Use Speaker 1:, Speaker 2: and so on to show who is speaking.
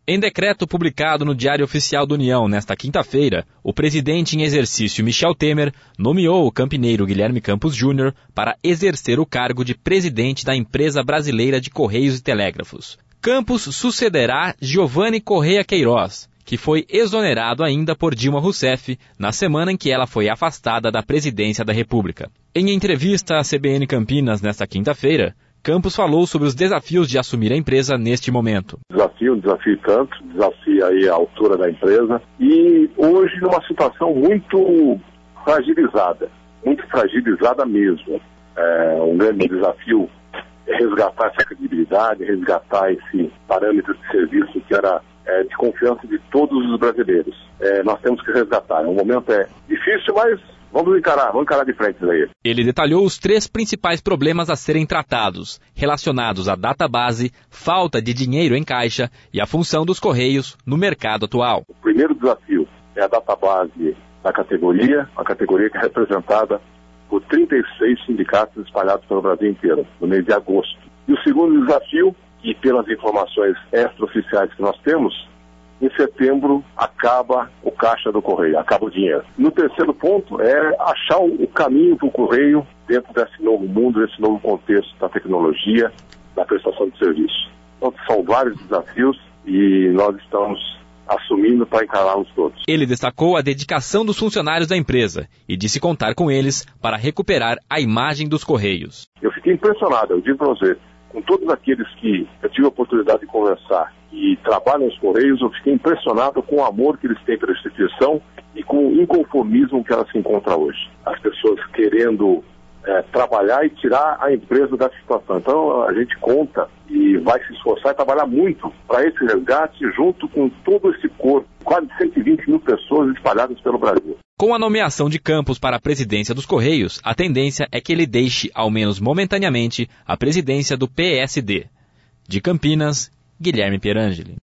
Speaker 1: Em decreto publicado no Diário Oficial da União nesta quinta-feira, o presidente em exercício Michel Temer nomeou o campineiro Guilherme Campos Júnior para exercer o cargo de presidente da Empresa Brasileira de Correios e Telégrafos. Campos sucederá Giovanni Correia Queiroz, que foi exonerado ainda por Dilma Rousseff na semana em que ela foi afastada da presidência da República. Em entrevista à CBN Campinas nesta quinta-feira, Campos falou sobre os desafios de assumir a empresa neste momento.
Speaker 2: Desafio tanto, desafia aí a altura da empresa e hoje numa situação muito fragilizada mesmo. Um grande desafio é resgatar essa credibilidade, resgatar esse parâmetro de serviço que era de confiança de todos os brasileiros. Nós temos que resgatar. O momento é difícil, mas vamos encarar de frente daí.
Speaker 1: Ele detalhou os 3 principais problemas a serem tratados, relacionados à database, falta de dinheiro em caixa e a função dos Correios no mercado atual.
Speaker 2: O primeiro desafio é a database da categoria, a categoria que é representada por 36 sindicatos espalhados pelo Brasil inteiro, no mês de agosto. E o segundo desafio, e pelas informações extraoficiais que nós temos, em setembro acaba o caixa do Correio, acaba o dinheiro. No terceiro ponto é achar o caminho para o Correio dentro desse novo mundo, desse novo contexto da tecnologia, da prestação de serviço. Então são vários desafios e nós estamos assumindo para encará-los todos.
Speaker 1: Ele destacou a dedicação dos funcionários da empresa e disse contar com eles para recuperar a imagem dos Correios.
Speaker 2: Eu fiquei impressionado, eu digo para você, com todos aqueles que eu tive a oportunidade de conversar e trabalham nos Correios, eu fiquei impressionado com o amor que eles têm pela instituição e com o inconformismo que ela se encontra hoje. As pessoas querendo trabalhar e tirar a empresa da situação. Então a gente conta e vai se esforçar e trabalhar muito para esse resgate junto com todo esse corpo, quase 120 mil pessoas espalhadas pelo Brasil.
Speaker 1: Com a nomeação de Campos para a presidência dos Correios, a tendência é que ele deixe, ao menos momentaneamente, a presidência do PSD. De Campinas, Guilherme Pierangeli.